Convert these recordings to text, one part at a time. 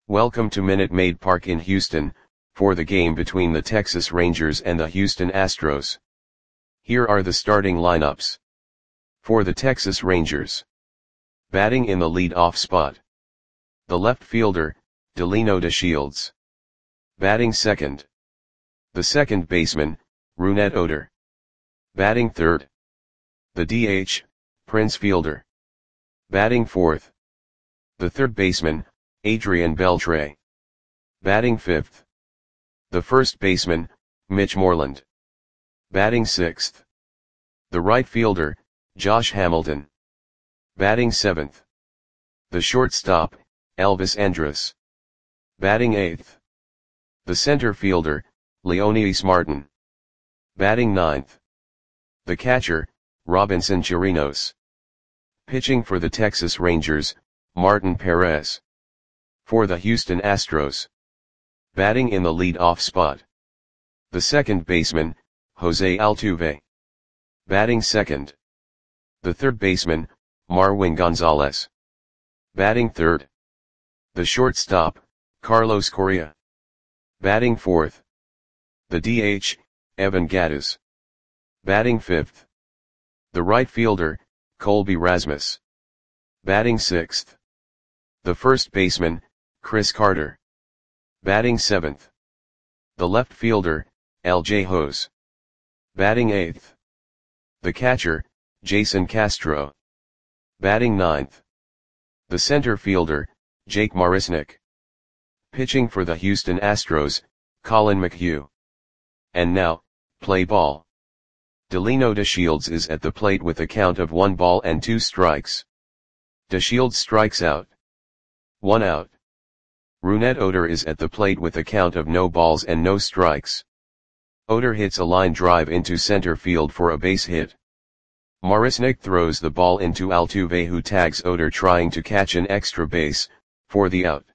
Welcome to Minute Maid Park in Houston, for the game between the Texas Rangers and the Houston Astros. Here are the starting lineups. For the Texas Rangers. Batting in the lead-off spot. The left fielder, Delino DeShields. Batting second. The second baseman, Rougned Odor. Batting third. The DH, Prince Fielder. Batting fourth. The third baseman, Adrian Beltre. Batting fifth. The first baseman, Mitch Moreland. Batting sixth. The right fielder, Josh Hamilton. Batting seventh. The shortstop, Elvis Andrus. Batting eighth. The center fielder, Leonys Martin. Batting ninth. The catcher, Robinson Chirinos. Pitching for the Texas Rangers, Martin Perez. For the Houston Astros. Batting in the lead-off spot. The second baseman, Jose Altuve. Batting second. The third baseman, Marwin Gonzalez. Batting third. The shortstop, Carlos Correa. Batting fourth. The DH, Evan Gattis. Batting fifth. The right fielder, Colby Rasmus. Batting sixth. The first baseman, Chris Carter. Batting seventh. The left fielder, L.J. Hose. Batting eighth. The catcher, Jason Castro. Batting ninth. The center fielder, Jake Marisnick. Pitching for the Houston Astros, Collin McHugh. And now, play ball. Delino DeShields is at the plate with a count of 1 ball and 2 strikes. DeShields strikes out. 1 out. Rougned Odor is at the plate with a count of no balls and no strikes. Odor hits a line drive into center field for a base hit. Marisnick throws the ball into Altuve, who tags Odor trying to catch an extra base, for the out.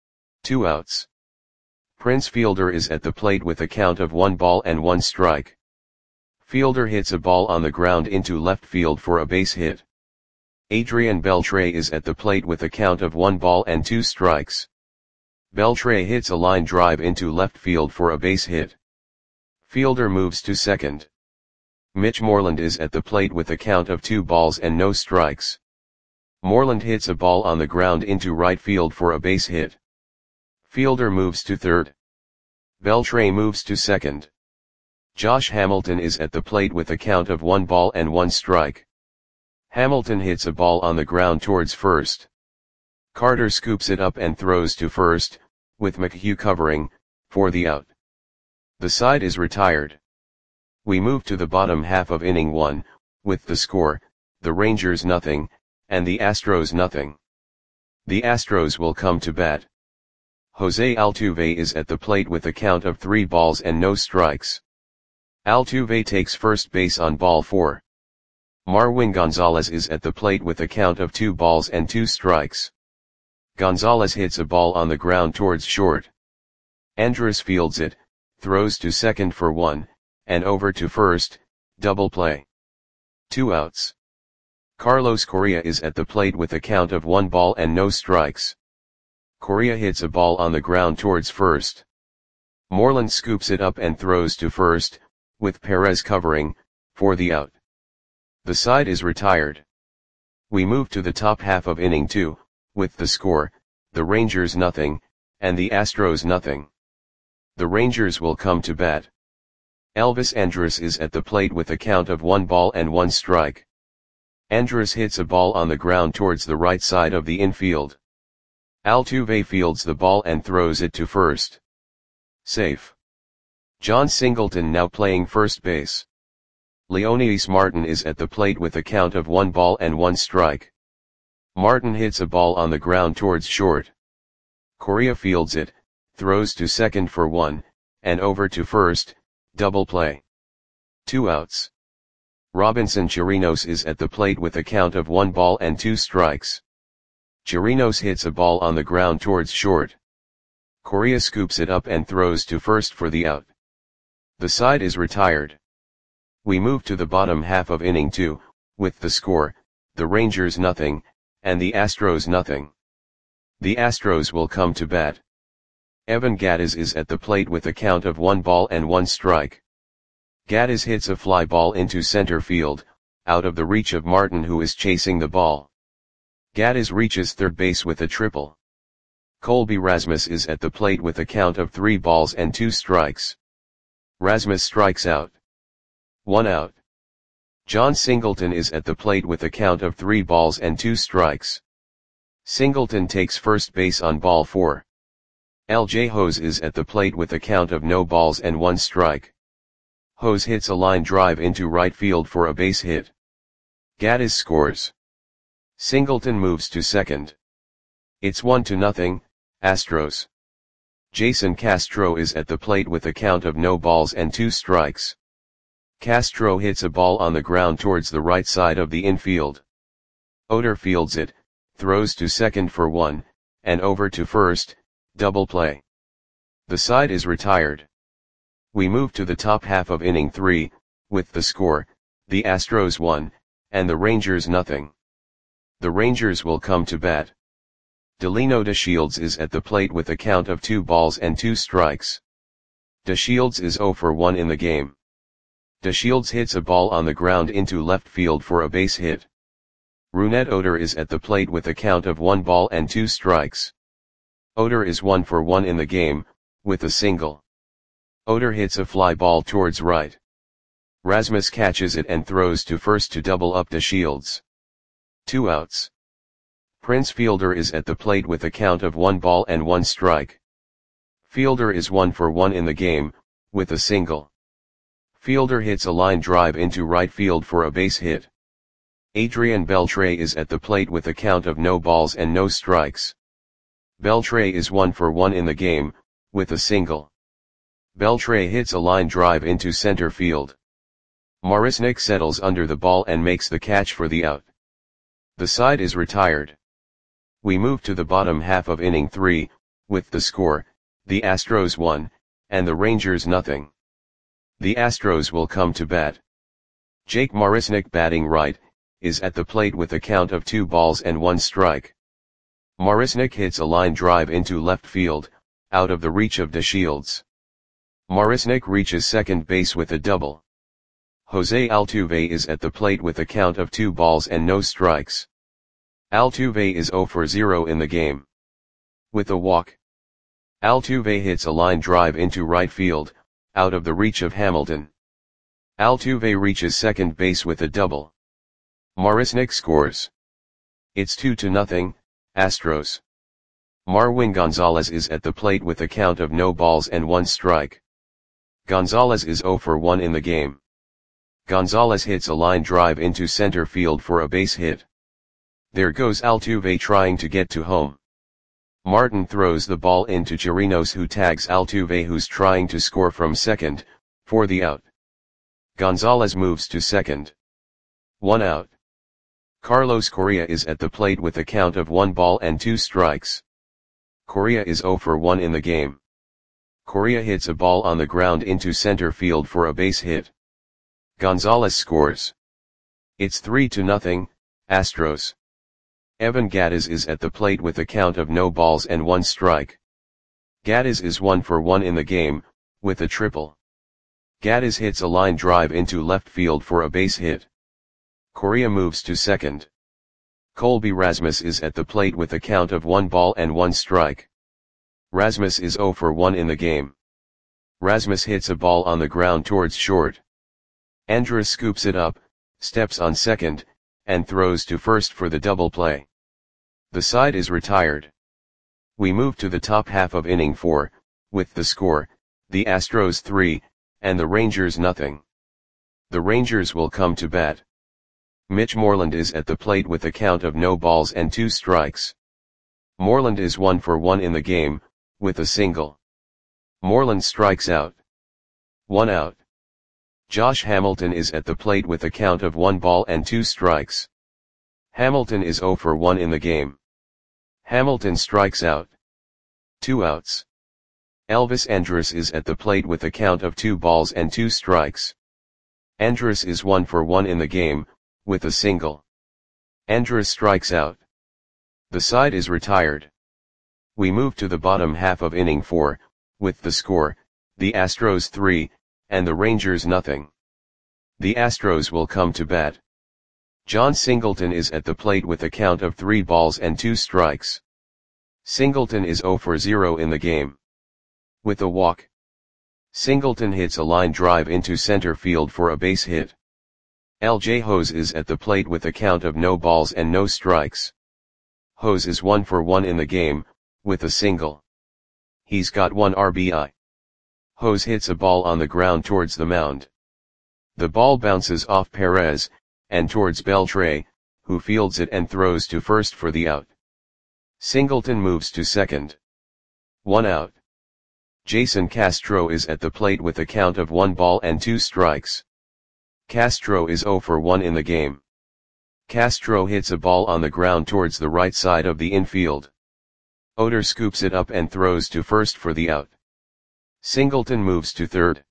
2 outs. Prince Fielder is at the plate with a count of 1 ball and 1 strike. Fielder hits a ball on the ground into left field for a base hit. Adrian Beltre is at the plate with a count of 1 ball and 2 strikes. Beltre hits a line drive into left field for a base hit. Fielder moves to second. Mitch Moreland is at the plate with a count of 2 balls and no strikes. Moreland hits a ball on the ground into right field for a base hit. Fielder moves to third. Beltre moves to second. Josh Hamilton is at the plate with a count of 1 ball and 1 strike. Hamilton hits a ball on the ground towards first. Carter scoops it up and throws to first, with McHugh covering, for the out. The side is retired. We move to the bottom half of inning 1, with the score, the Rangers nothing, and the Astros nothing. The Astros will come to bat. Jose Altuve is at the plate with a count of 3 balls and no strikes. Altuve takes first base on ball 4. Marwin Gonzalez is at the plate with a count of 2 balls and 2 strikes. Gonzalez hits a ball on the ground towards short. Andrus fields it, throws to second for 1, and over to first, double play. 2 outs. Carlos Correa is at the plate with a count of 1 ball and no strikes. Correa hits a ball on the ground towards first. Moreland scoops it up and throws to first, with Perez covering, for the out. The side is retired. We move to the top half of inning 2, with the score, the Rangers nothing, and the Astros nothing. The Rangers will come to bat. Elvis Andrus is at the plate with a count of 1 ball and 1 strike. Andrus hits a ball on the ground towards the right side of the infield. Altuve fields the ball and throws it to first. Safe. John Singleton now playing first base. Leonys Martin is at the plate with a count of 1 ball and 1 strike. Martin hits a ball on the ground towards short. Correa fields it, throws to second for 1, and over to first, double play. 2 outs. Robinson Chirinos is at the plate with a count of 1 ball and 2 strikes. Chirinos hits a ball on the ground towards short. Correa scoops it up and throws to first for the out. The side is retired. We move to the bottom half of inning 2, with the score, the Rangers nothing, and the Astros nothing. The Astros will come to bat. Evan Gattis is at the plate with a count of 1 ball and 1 strike. Gattis hits a fly ball into center field, out of the reach of Martin, who is chasing the ball. Gattis reaches third base with a triple. Colby Rasmus is at the plate with a count of 3 balls and 2 strikes. Rasmus strikes out. 1 out. John Singleton is at the plate with a count of 3 balls and 2 strikes. Singleton takes first base on ball 4. L.J. Hose is at the plate with a count of no balls and 1 strike. Hose hits a line drive into right field for a base hit. Gattis scores. Singleton moves to second. It's 1-0, Astros. Jason Castro is at the plate with a count of no balls and 2 strikes. Castro hits a ball on the ground towards the right side of the infield. Oder fields it, throws to second for 1, and over to first, double play. The side is retired. We move to the top half of inning 3, with the score, the Astros 1, and the Rangers 0. The Rangers will come to bat. Delino DeShields is at the plate with a count of 2 balls and 2 strikes. DeShields is 0 for 1 in the game. DeShields hits a ball on the ground into left field for a base hit. Rougned Odor is at the plate with a count of 1 ball and 2 strikes. Odor is 1 for 1 in the game, with a single. Odor hits a fly ball towards right. Rasmus catches it and throws to first to double up DeShields. 2 outs. Prince Fielder is at the plate with a count of 1 ball and 1 strike. Fielder is 1 for 1 in the game, with a single. Fielder hits a line drive into right field for a base hit. Adrian Beltre is at the plate with a count of no balls and no strikes. Beltre is 1 for 1 in the game, with a single. Beltre hits a line drive into center field. Marisnick settles under the ball and makes the catch for the out. The side is retired. We move to the bottom half of inning 3, with the score, the Astros 1, and the Rangers 0. The Astros will come to bat. Jake Marisnick, batting right, is at the plate with a count of 2 balls and 1 strike. Marisnick hits a line drive into left field, out of the reach of DeShields. Marisnick reaches second base with a double. Jose Altuve is at the plate with a count of 2 balls and no strikes. Altuve is 0 for 0 in the game. With a walk. Altuve hits a line drive into right field, out of the reach of Hamilton. Altuve reaches second base with a double. Marisnick scores. It's 2-0, Astros. Marwin Gonzalez is at the plate with a count of no balls and 1 strike. Gonzalez is 0 for 1 in the game. Gonzalez hits a line drive into center field for a base hit. There goes Altuve trying to get to home. Martin throws the ball into Chirinos, who tags Altuve, who's trying to score from second, for the out. Gonzalez moves to second. 1 out. Carlos Correa is at the plate with a count of 1 ball and 2 strikes. Correa is 0 for 1 in the game. Correa hits a ball on the ground into center field for a base hit. Gonzalez scores. It's 3-0, Astros. Evan Gattis is at the plate with a count of no balls and 1 strike. Gattis is 1 for 1 in the game, with a triple. Gattis hits a line drive into left field for a base hit. Correa moves to second. Colby Rasmus is at the plate with a count of 1 ball and 1 strike. Rasmus is 0 for 1 in the game. Rasmus hits a ball on the ground towards short. Andrus scoops it up, steps on second, and throws to first for the double play. The side is retired. We move to the top half of inning 4, with the score, the Astros 3, and the Rangers 0. The Rangers will come to bat. Mitch Moreland is at the plate with a count of no balls and 2 strikes. Moreland is 1 for 1 in the game, with a single. Moreland strikes out. 1 out. Josh Hamilton is at the plate with a count of 1 ball and 2 strikes. Hamilton is 0 for 1 in the game. Hamilton strikes out. 2 outs. Elvis Andrus is at the plate with a count of 2 balls and 2 strikes. Andrus is 1 for 1 in the game, with a single. Andrus strikes out. The side is retired. We move to the bottom half of inning 4, with the score, the Astros 3, and the Rangers nothing. The Astros will come to bat. John Singleton is at the plate with a count of 3 balls and 2 strikes. Singleton is 0 for 0 in the game. With a walk, Singleton hits a line drive into center field for a base hit. L.J. Hose is at the plate with a count of no balls and no strikes. Hose is 1 for 1 in the game, with a single. He's got 1 RBI. Hose hits a ball on the ground towards the mound. The ball bounces off Perez, and towards Beltre, who fields it and throws to first for the out. Singleton moves to second. 1 out. Jason Castro is at the plate with a count of 1 ball and 2 strikes. Castro is 0 for 1 in the game. Castro hits a ball on the ground towards the right side of the infield. Oder scoops it up and throws to first for the out. Singleton moves to third.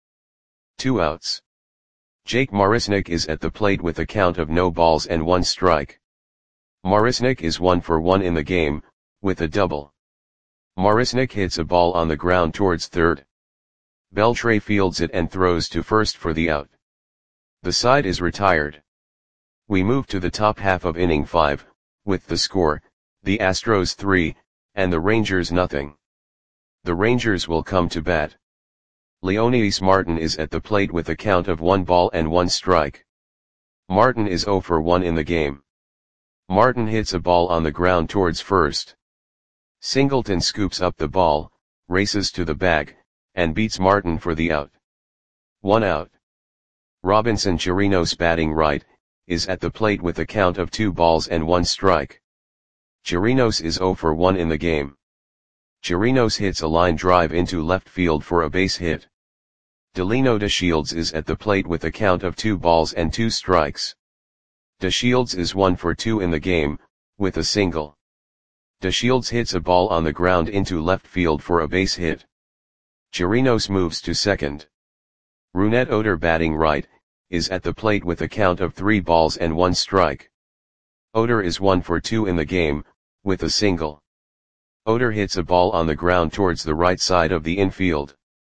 2 outs. Jake Marisnick is at the plate with a count of no balls and 1 strike. Marisnick is 1 for 1 in the game, with a double. Marisnick hits a ball on the ground towards third. Beltre fields it and throws to first for the out. The side is retired. We move to the top half of inning 5, with the score, the Astros 3, and the Rangers nothing. The Rangers will come to bat. Leonidas Martin is at the plate with a count of 1 ball and 1 strike. Martin is 0 for 1 in the game. Martin hits a ball on the ground towards first. Singleton scoops up the ball, races to the bag, and beats Martin for the out. 1 out. Robinson Chirinos, batting right, is at the plate with a count of 2 balls and 1 strike. Chirinos is 0 for 1 in the game. Chirinos hits a line drive into left field for a base hit. Delino DeShields is at the plate with a count of 2 balls and 2 strikes. DeShields is 1 for 2 in the game, with a single. DeShields hits a ball on the ground into left field for a base hit. Chirinos moves to second. Rougned Oder, batting right, is at the plate with a count of 3 balls and 1 strike. Oder is 1 for 2 in the game, with a single. Oder hits a ball on the ground towards the right side of the infield.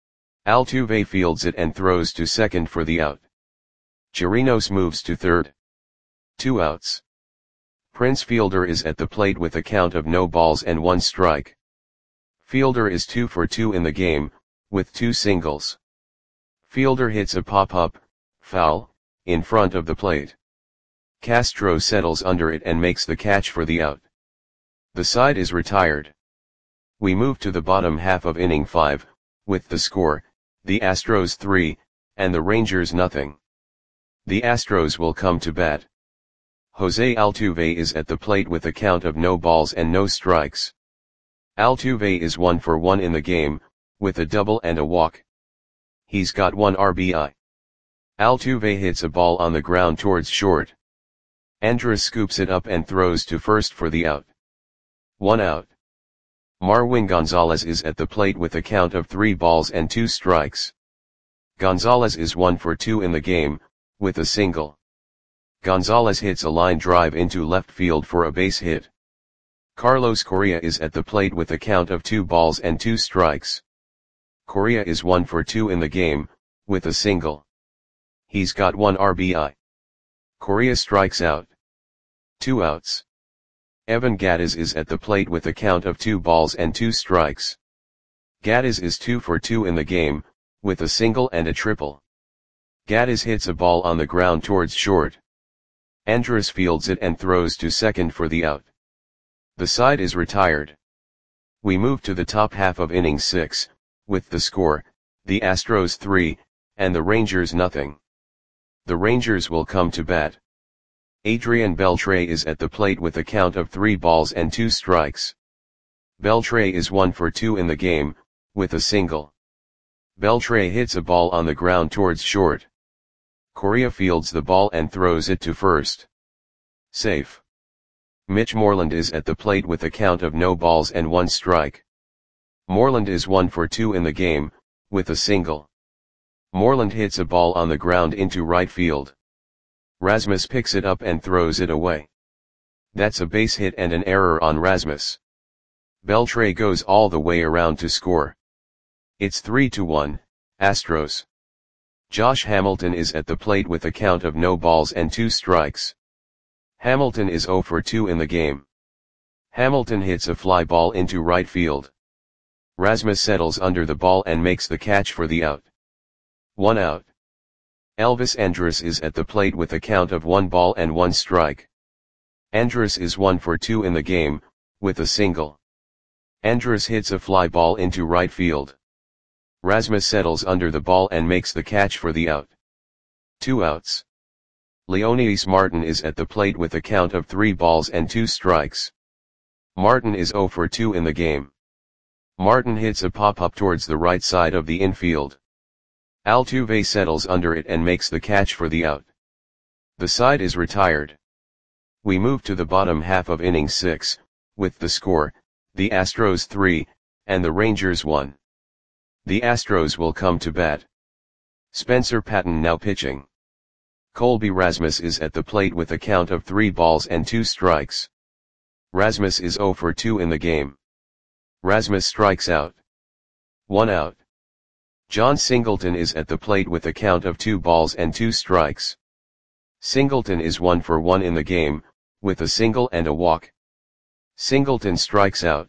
Altuve fields it and throws to second for the out. Chirinos moves to third. 2 outs. Prince Fielder is at the plate with a count of no balls and 1 strike. Fielder is 2 for 2 in the game, with 2 singles. Fielder hits a pop-up, foul, in front of the plate. Castro settles under it and makes the catch for the out. The side is retired. We move to the bottom half of inning 5, with the score, the Astros 3, and the Rangers nothing. The Astros will come to bat. Jose Altuve is at the plate with a count of no balls and no strikes. Altuve is 1 for 1 in the game, with a double and a walk. He's got 1 RBI. Altuve hits a ball on the ground towards short. Andrus scoops it up and throws to first for the out. 1 out. Marwin Gonzalez is at the plate with a count of 3 balls and 2 strikes. Gonzalez is 1 for 2 in the game, with a single. Gonzalez hits a line drive into left field for a base hit. Carlos Correa is at the plate with a count of 2 balls and 2 strikes. Correa is 1 for 2 in the game, with a single. He's got 1 RBI. Correa strikes out. 2 outs. Evan Gattis is at the plate with a count of 2 balls and 2 strikes. Gattis is 2 for 2 in the game, with a single and a triple. Gattis hits a ball on the ground towards short. Andrus fields it and throws to second for the out. The side is retired. We move to the top half of inning 6, with the score, the Astros 3, and the Rangers nothing. The Rangers will come to bat. Adrian Beltre is at the plate with a count of 3 balls and 2 strikes. Beltre is 1 for 2 in the game, with a single. Beltre hits a ball on the ground towards short. Correa fields the ball and throws it to first. Safe. Mitch Moreland is at the plate with a count of no balls and 1 strike. Moreland is 1 for 2 in the game, with a single. Moreland hits a ball on the ground into right field. Rasmus picks it up and throws it away. That's a base hit and an error on Rasmus. Beltre goes all the way around to score. It's 3-1, Astros. Josh Hamilton is at the plate with a count of no balls and 2 strikes. Hamilton is 0 for 2 in the game. Hamilton hits a fly ball into right field. Rasmus settles under the ball and makes the catch for the out. 1 out. Elvis Andrus is at the plate with a count of 1 ball and 1 strike. Andrus is 1 for 2 in the game, with a single. Andrus hits a fly ball into right field. Rasmus settles under the ball and makes the catch for the out. 2 outs. Leonidas Martin is at the plate with a count of 3 balls and 2 strikes. Martin is 0 for 2 in the game. Martin hits a pop-up towards the right side of the infield. Altuve settles under it and makes the catch for the out. The side is retired. We move to the bottom half of inning 6, with the score, the Astros 3, and the Rangers 1. The Astros will come to bat. Spencer Patton now pitching. Colby Rasmus is at the plate with a count of 3 balls and 2 strikes. Rasmus is 0 for 2 in the game. Rasmus strikes out. 1 out. John Singleton is at the plate with a count of 2 balls and 2 strikes. Singleton is 1 for 1 in the game, with a single and a walk. Singleton strikes out.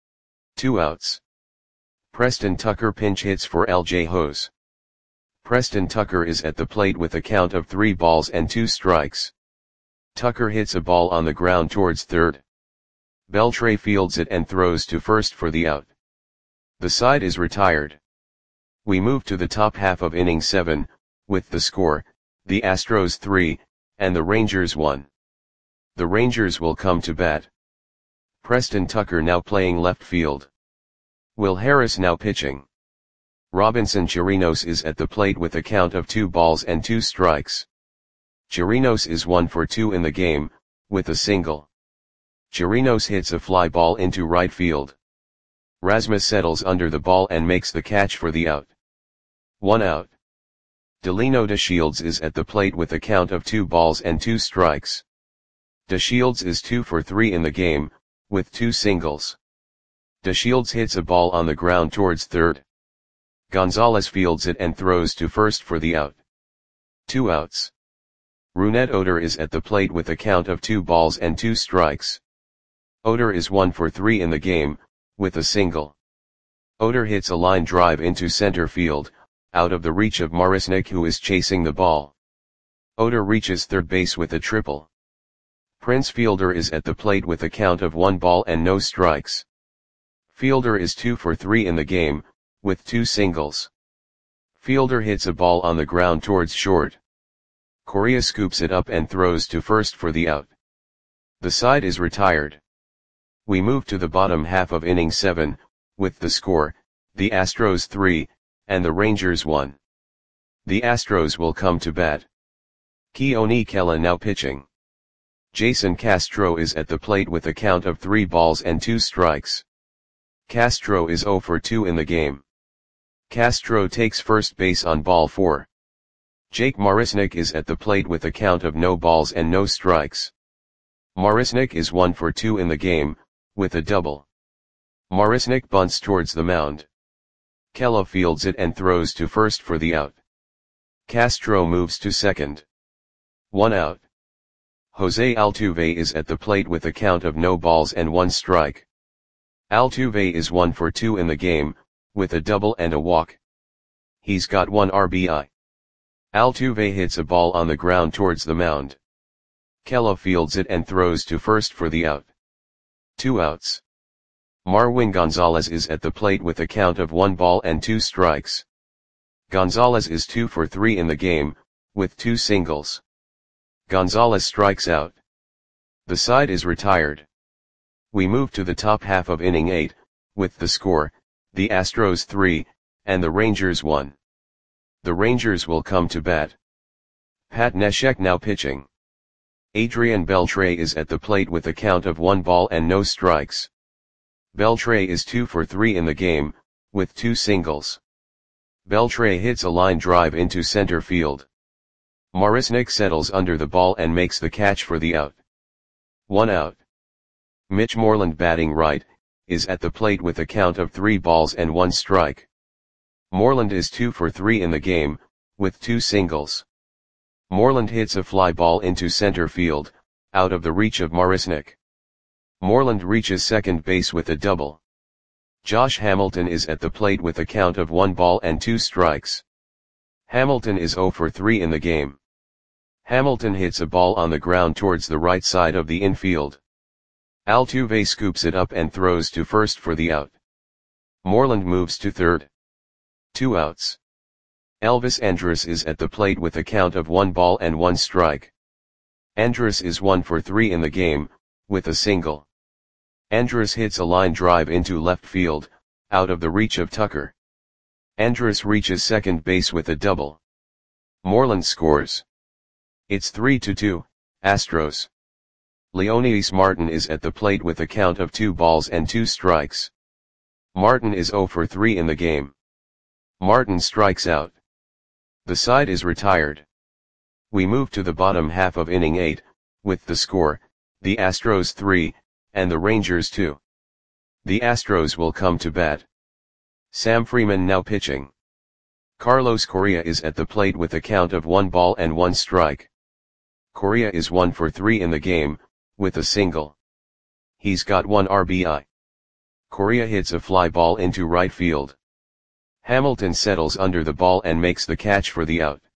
2 outs. Preston Tucker pinch hits for L.J. Hose. Preston Tucker is at the plate with a count of 3 balls and 2 strikes. Tucker hits a ball on the ground towards third. Beltre fields it and throws to first for the out. The side is retired. We move to the top half of inning 7, with the score, the Astros 3, and the Rangers 1. The Rangers will come to bat. Preston Tucker now playing left field. Will Harris now pitching. Robinson Chirinos is at the plate with a count of 2 balls and 2 strikes. Chirinos is 1 for 2 in the game, with a single. Chirinos hits a fly ball into right field. Rasmus settles under the ball and makes the catch for the out. 1 out. Delino DeShields is at the plate with a count of 2 balls and 2 strikes. DeShields is 2 for 3 in the game, with 2 singles. DeShields hits a ball on the ground towards third. Gonzalez fields it and throws to first for the out. 2 outs. Rougned Odor is at the plate with a count of 2 balls and 2 strikes. Odor is 1 for 3 in the game, with a single. Odor hits a line drive into center field, out of the reach of Marisnick, who is chasing the ball. Odor reaches third base with a triple. Prince Fielder is at the plate with a count of 1 ball and no strikes. Fielder is 2 for 3 in the game, with 2 singles. Fielder hits a ball on the ground towards short. Correa scoops it up and throws to first for the out. The side is retired. We move to the bottom half of inning 7, with the score, the Astros 3, and the Rangers 1. The Astros will come to bat. Keone Kela now pitching. Jason Castro is at the plate with a count of 3 balls and 2 strikes. Castro is 0 for 2 in the game. Castro takes first base on ball 4. Jake Marisnick is at the plate with a count of no balls and no strikes. Marisnick is 1 for 2 in the game, with a double. Marisnick bunts towards the mound. Kela fields it and throws to first for the out. Castro moves to second. 1 out. Jose Altuve is at the plate with a count of no balls and 1 strike. Altuve is 1 for 2 in the game, with a double and a walk. He's got 1 RBI. Altuve hits a ball on the ground towards the mound. Kela fields it and throws to first for the out. 2 outs. Marwin Gonzalez is at the plate with a count of 1 ball and 2 strikes. Gonzalez is 2 for 3 in the game, with 2 singles. Gonzalez strikes out. The side is retired. We move to the top half of inning 8, with the score, the Astros 3, and the Rangers 1. The Rangers will come to bat. Pat Neshek now pitching. Adrian Beltre is at the plate with a count of 1 ball and no strikes. Beltre is 2 for 3 in the game, with 2 singles. Beltre hits a line drive into center field. Marisnick settles under the ball and makes the catch for the out. 1 out. Mitch Moreland batting right, is at the plate with a count of 3 balls and 1 strike. Moreland is 2 for 3 in the game, with 2 singles. Moreland hits a fly ball into center field, out of the reach of Marisnick. Moreland reaches second base with a double. Josh Hamilton is at the plate with a count of 1 ball and 2 strikes. Hamilton is 0 for 3 in the game. Hamilton hits a ball on the ground towards the right side of the infield. Altuve scoops it up and throws to first for the out. Moreland moves to third. 2 outs. Elvis Andrus is at the plate with a count of 1 ball and 1 strike. Andrus is 1 for 3 in the game, with a single. Andrus hits a line drive into left field, out of the reach of Tucker. Andrus reaches second base with a double. Moreland scores. It's 3-2, Astros. Leonidas Martin is at the plate with a count of 2 balls and 2 strikes. Martin is 0 for 3 in the game. Martin strikes out. The side is retired. We move to the bottom half of inning 8, with the score, the Astros 3, and the Rangers 2. The Astros will come to bat. Sam Freeman now pitching. Carlos Correa is at the plate with a count of 1 ball and 1 strike. Correa is 1 for 3 in the game, with a single. He's got 1 RBI. Correa hits a fly ball into right field. Hamilton settles under the ball and makes the catch for the out.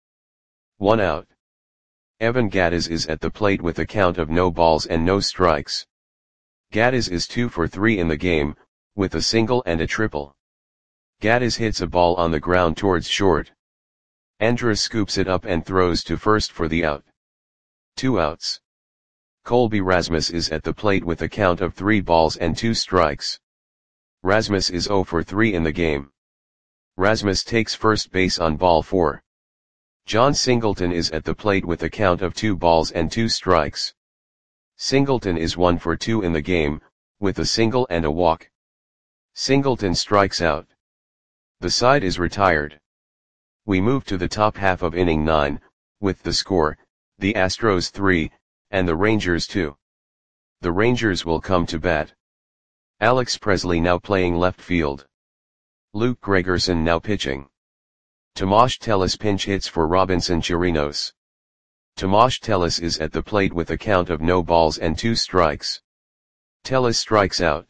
1 out. Evan Gattis is at the plate with a count of no balls and no strikes. Gattis is 2 for 3 in the game, with a single and a triple. Gattis hits a ball on the ground towards short. Andrus scoops it up and throws to first for the out. 2 outs. Colby Rasmus is at the plate with a count of 3 balls and 2 strikes. Rasmus is 0 for 3 in the game. Rasmus takes first base on ball 4. John Singleton is at the plate with a count of 2 balls and 2 strikes. Singleton is 1 for 2 in the game, with a single and a walk. Singleton strikes out. The side is retired. We move to the top half of inning 9, with the score, the Astros 3, and the Rangers 2. The Rangers will come to bat. Alex Presley now playing left field. Luke Gregerson now pitching. Tomas Tellis pinch hits for Robinson Chirinos. Tomas Tellis is at the plate with a count of no balls and 2 strikes. Tellis strikes out.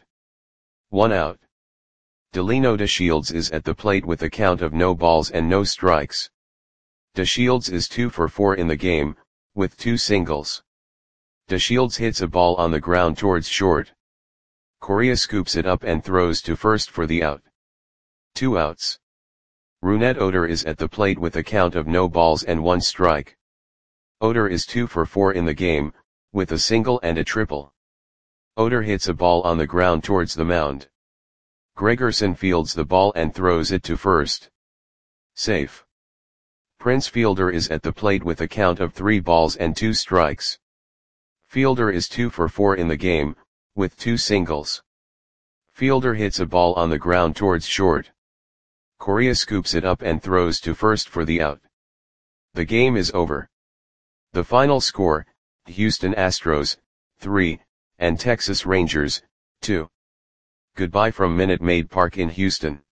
1 out. Delino DeShields is at the plate with a count of no balls and no strikes. DeShields is 2 for 4 in the game, with 2 singles. DeShields hits a ball on the ground towards short. Correa scoops it up and throws to first for the out. 2 outs. Rougned Odor is at the plate with a count of no balls and 1 strike. Odor is 2 for 4 in the game, with a single and a triple. Odor hits a ball on the ground towards the mound. Gregerson fields the ball and throws it to first. Safe. Prince Fielder is at the plate with a count of 3 balls and 2 strikes. Fielder is 2 for 4 in the game, with 2 singles. Fielder hits a ball on the ground towards short. Correa scoops it up and throws to first for the out. The game is over. The final score, Houston Astros, 3, and Texas Rangers, 2. Goodbye from Minute Maid Park in Houston.